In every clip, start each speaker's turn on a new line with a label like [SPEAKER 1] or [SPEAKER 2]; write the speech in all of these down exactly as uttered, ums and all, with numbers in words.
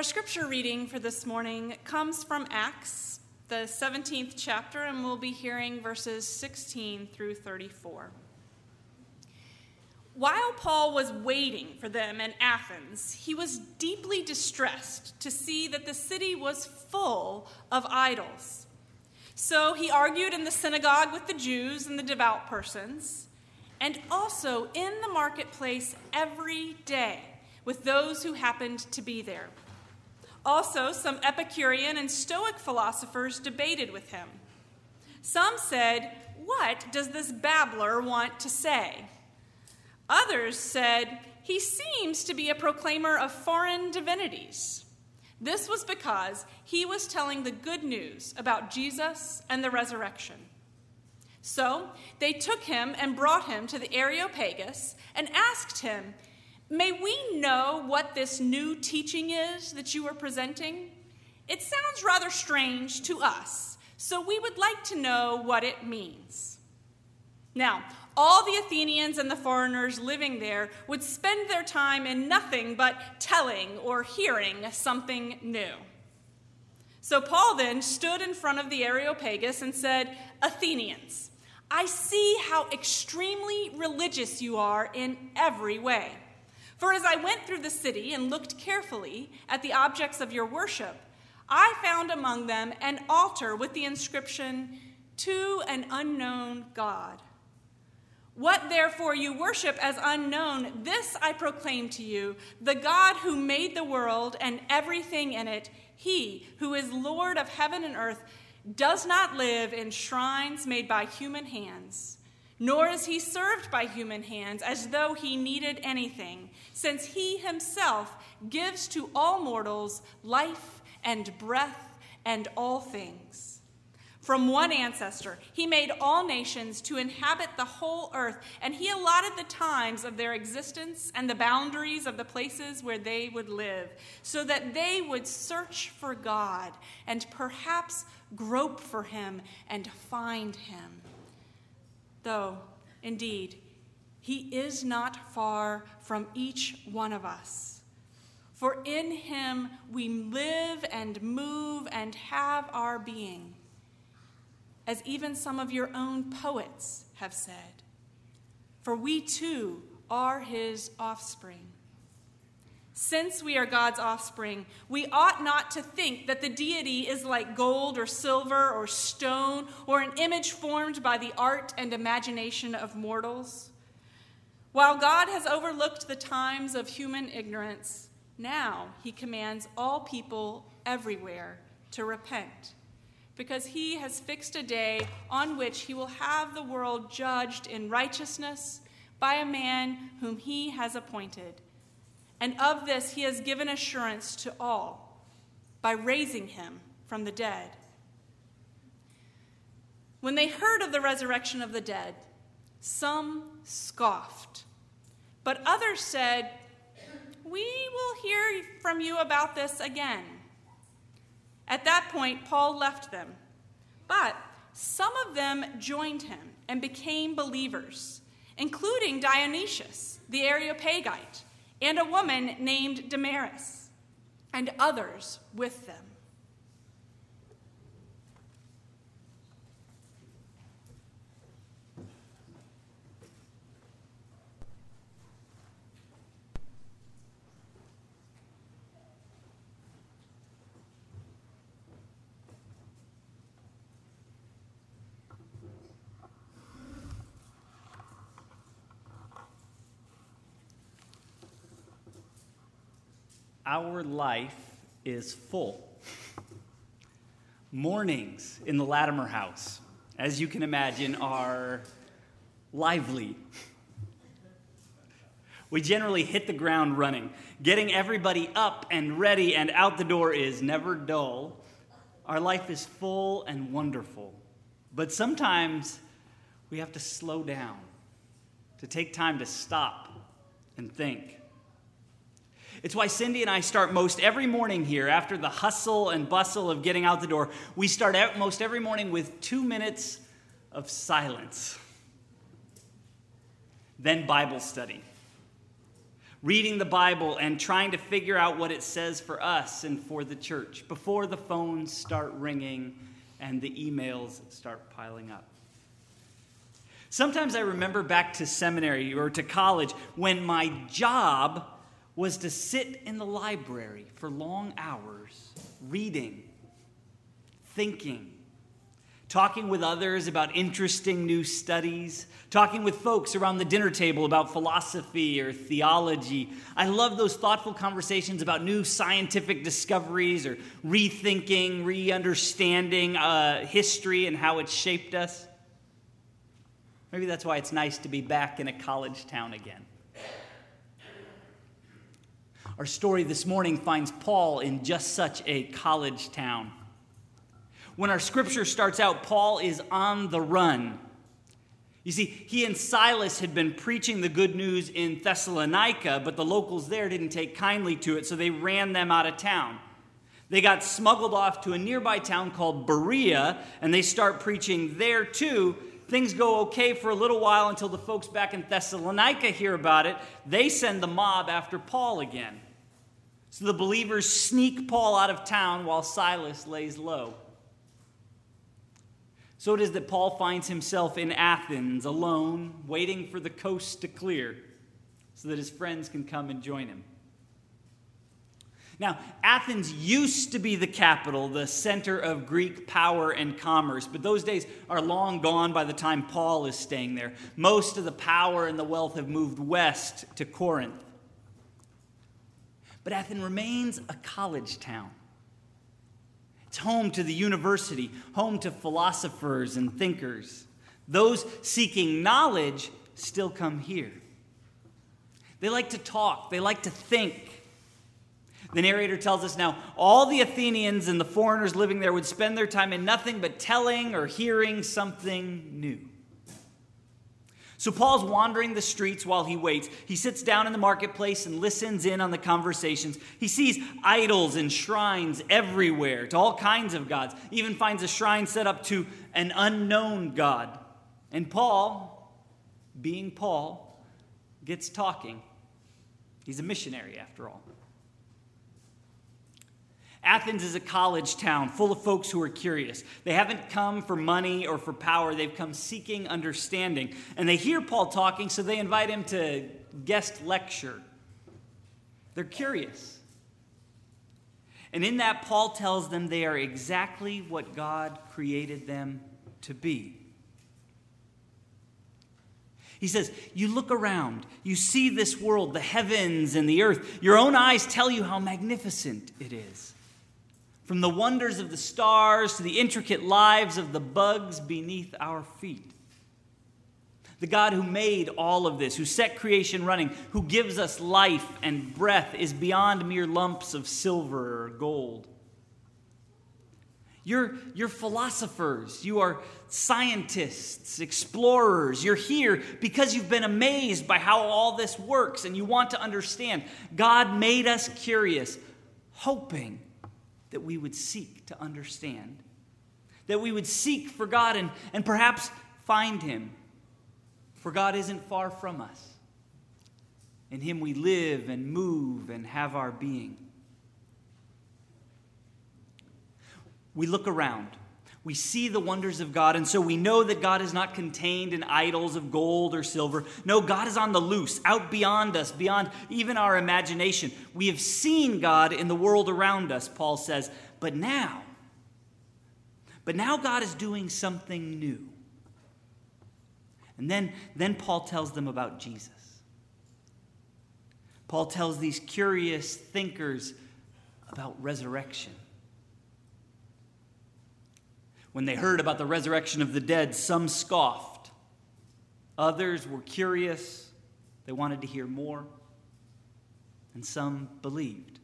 [SPEAKER 1] Our scripture reading for this morning comes from Acts, the seventeenth chapter, and we'll be hearing verses sixteen through thirty-four. While Paul was waiting for them in Athens, he was deeply distressed to see that the city was full of idols. So he argued in the synagogue with the Jews and the devout persons, and also in the marketplace every day with those who happened to be there. Also, some Epicurean and Stoic philosophers debated with him. Some said, "What does this babbler want to say?" Others said, "He seems to be a proclaimer of foreign divinities." This was because he was telling the good news about Jesus and the resurrection. So they took him and brought him to the Areopagus and asked him, "May we know what this new teaching is that you are presenting? It sounds rather strange to us, so we would like to know what it means." Now, all the Athenians and the foreigners living there would spend their time in nothing but telling or hearing something new. So Paul then stood in front of the Areopagus and said, "Athenians, I see how extremely religious you are in every way. For as I went through the city and looked carefully at the objects of your worship, I found among them an altar with the inscription, 'To an unknown God.' What therefore you worship as unknown, this I proclaim to you, the God who made the world and everything in it, he who is Lord of heaven and earth, does not live in shrines made by human hands, nor is he served by human hands as though he needed anything, since he himself gives to all mortals life and breath and all things. From one ancestor, he made all nations to inhabit the whole earth, and he allotted the times of their existence and the boundaries of the places where they would live, so that they would search for God and perhaps grope for him and find him. Though, indeed, he is not far from each one of us. For in him we live and move and have our being, as even some of your own poets have said. For we too are his offspring. Since we are God's offspring, we ought not to think that the deity is like gold or silver or stone or an image formed by the art and imagination of mortals. While God has overlooked the times of human ignorance, now he commands all people everywhere to repent, because he has fixed a day on which he will have the world judged in righteousness by a man whom he has appointed. And of this he has given assurance to all by raising him from the dead." When they heard of the resurrection of the dead, some scoffed, but others said, "We will hear from you about this again." At that point, Paul left them, but some of them joined him and became believers, including Dionysius, the Areopagite, and a woman named Damaris, and others with them.
[SPEAKER 2] Our life is full. Mornings in the Latimer house, as you can imagine, are lively. We generally hit the ground running. Getting everybody up and ready and out the door is never dull. Our life is full and wonderful. But sometimes we have to slow down, to take time to stop and think. It's why Cindy and I start most every morning here, after the hustle and bustle of getting out the door, we start out most every morning with two minutes of silence. Then Bible study. reading the Bible and trying to figure out what it says for us and for the church before the phones start ringing and the emails start piling up. Sometimes I remember back to seminary or to college when my job was to sit in the library for long hours, reading, thinking, talking with others about interesting new studies, talking with folks around the dinner table about philosophy or theology. I love those thoughtful conversations about new scientific discoveries or rethinking, re-understanding uh, history and how it's shaped us. Maybe that's why it's nice to be back in a college town again. Our story this morning finds Paul in just such a college town. When our scripture starts out, Paul is on the run. You see, he and Silas had been preaching the good news in Thessalonica, but the locals there didn't take kindly to it, so they ran them out of town. They got smuggled off to a nearby town called Berea, and they start preaching there too. Things go okay for a little while until the folks back in Thessalonica hear about it. They send the mob after Paul again. So the believers sneak Paul out of town while Silas lays low. So it is that Paul finds himself in Athens alone, waiting for the coast to clear so that his friends can come and join him. Now, Athens used to be the capital, the center of Greek power and commerce, but those days are long gone by the time Paul is staying there. Most of the power and the wealth have moved west to Corinth. But Athens remains a college town. It's home to the university, home to philosophers and thinkers. Those seeking knowledge still come here. They like to talk. They like to think. The narrator tells us now, all the Athenians and the foreigners living there would spend their time in nothing but telling or hearing something new. So Paul's wandering the streets while he waits. He sits down in the marketplace and listens in on the conversations. He sees idols and shrines everywhere to all kinds of gods. He even finds a shrine set up to an unknown god. And Paul, being Paul, gets talking. He's a missionary after all. Athens is a college town full of folks who are curious. They haven't come for money or for power. They've come seeking understanding. And they hear Paul talking, so they invite him to guest lecture. They're curious. And in that, Paul tells them they are exactly what God created them to be. He says, you look around, you see this world, the heavens and the earth. Your own eyes tell you how magnificent it is. From the wonders of the stars to the intricate lives of the bugs beneath our feet. The God who made all of this, who set creation running, who gives us life and breath, is beyond mere lumps of silver or gold. You're, you're philosophers, you are scientists, explorers. You're here because you've been amazed by how all this works and you want to understand. God made us curious, hoping that we would seek to understand, that we would seek for God and, and perhaps find him. For God isn't far from us. In him we live and move and have our being. We look around. We see the wonders of God, and so we know that God is not contained in idols of gold or silver. No, God is on the loose, out beyond us, beyond even our imagination. We have seen God in the world around us, Paul says, but now, but now God is doing something new. And then, then Paul tells them about Jesus. Paul tells these curious thinkers about resurrection. When they heard about the resurrection of the dead, some scoffed. Others were curious. They wanted to hear more. And some believed.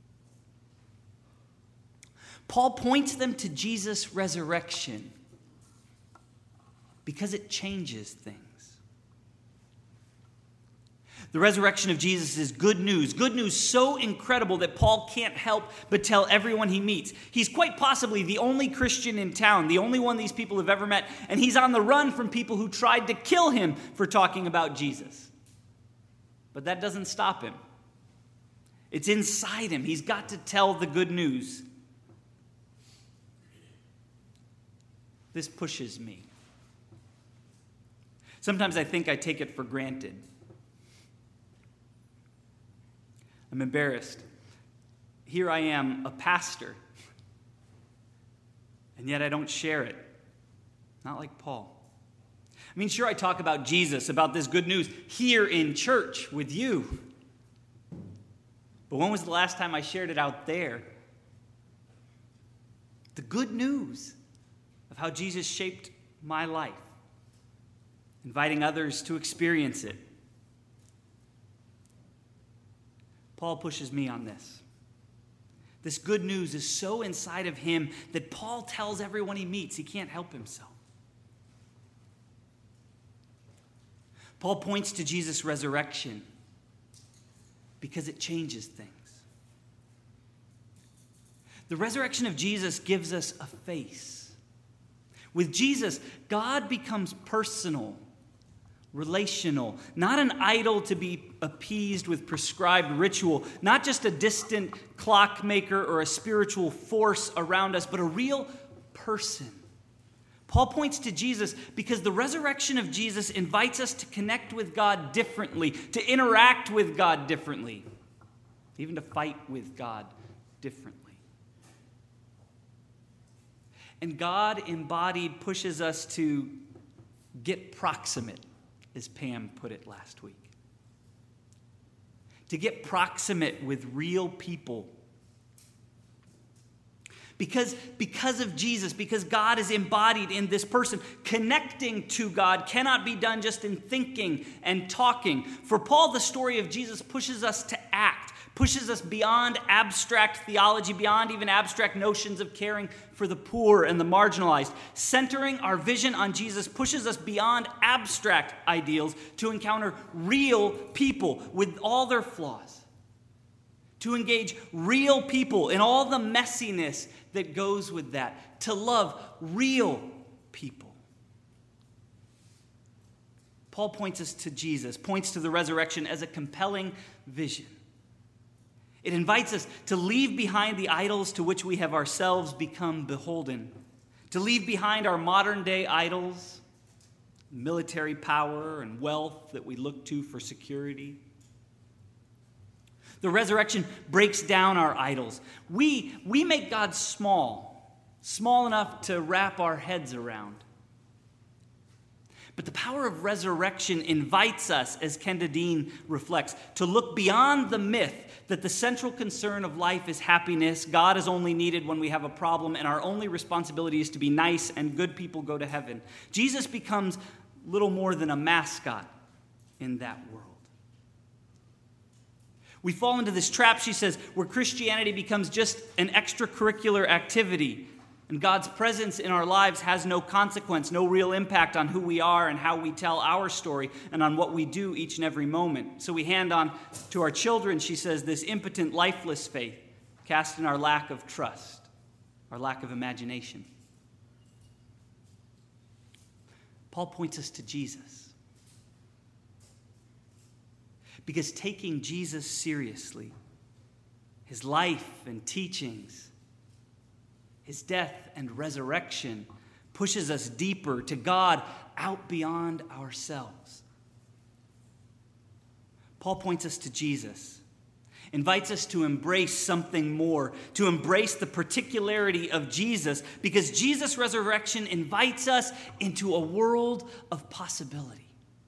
[SPEAKER 2] Paul points them to Jesus' resurrection because it changes things. The resurrection of Jesus is good news. Good news so incredible that Paul can't help but tell everyone he meets. He's quite possibly the only Christian in town, the only one these people have ever met, and he's on the run from people who tried to kill him for talking about Jesus. But that doesn't stop him. It's inside him. He's got to tell the good news. This pushes me. Sometimes I think I take it for granted. I'm embarrassed. Here I am, a pastor, and yet I don't share it. Not like Paul. I mean, sure, I talk about Jesus, about this good news here in church with you. But when was the last time I shared it out there? The good news of how Jesus shaped my life, inviting others to experience it. Paul pushes me on this. This good news is so inside of him that Paul tells everyone he meets he can't help himself. Paul points to Jesus' resurrection because it changes things. The resurrection of Jesus gives us a face. With Jesus, God becomes personal, relational, not an idol to be appeased with prescribed ritual, not just a distant clockmaker or a spiritual force around us, but a real person. Paul points to Jesus because the resurrection of Jesus invites us to connect with God differently, to interact with God differently, even to fight with God differently. And God embodied pushes us to get proximate, as Pam put it last week. To get proximate with real people. Because, because of Jesus, because God is embodied in this person, connecting to God cannot be done just in thinking and talking. For Paul, the story of Jesus pushes us to act, pushes us beyond abstract theology, beyond even abstract notions of caring for the poor and the marginalized. Centering our vision on Jesus pushes us beyond abstract ideals to encounter real people with all their flaws. To engage real people in all the messiness that goes with that. To love real people. Paul points us to Jesus, points to the resurrection as a compelling vision. It invites us to leave behind the idols to which we have ourselves become beholden. To leave behind our modern day idols, military power and wealth that we look to for security. The resurrection breaks down our idols. We, we make God small, small enough to wrap our heads around. But the power of resurrection invites us, as Kenda Dean reflects, to look beyond the myth that the central concern of life is happiness, God is only needed when we have a problem, and our only responsibility is to be nice and good people go to heaven. Jesus becomes little more than a mascot in that world. We fall into this trap, she says, where Christianity becomes just an extracurricular activity, and God's presence in our lives has no consequence, no real impact on who we are and how we tell our story and on what we do each and every moment. So we hand on to our children, she says, this impotent, lifeless faith, cast in our lack of trust, our lack of imagination. Paul points us to Jesus. Because taking Jesus seriously, his life and teachings, his death and resurrection pushes us deeper to God out beyond ourselves. Paul points us to Jesus, invites us to embrace something more, to embrace the particularity of Jesus, because Jesus' resurrection invites us into a world of possibility.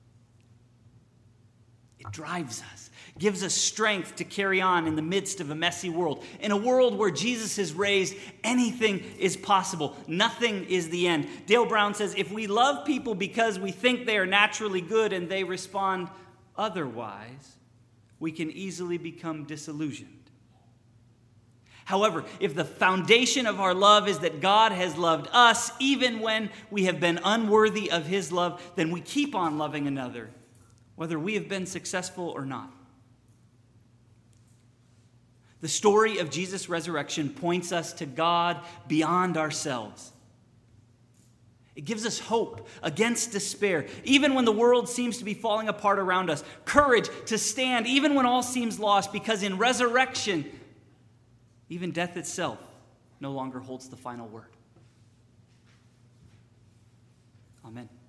[SPEAKER 2] It drives us, gives us strength to carry on in the midst of a messy world. In a world where Jesus is raised, anything is possible. Nothing is the end. Dale Brown says, if we love people because we think they are naturally good and they respond otherwise, we can easily become disillusioned. However, if the foundation of our love is that God has loved us, even when we have been unworthy of his love, then we keep on loving another, whether we have been successful or not. The story of Jesus' resurrection points us to God beyond ourselves. It gives us hope against despair, even when the world seems to be falling apart around us. Courage to stand, even when all seems lost, because in resurrection, even death itself no longer holds the final word. Amen.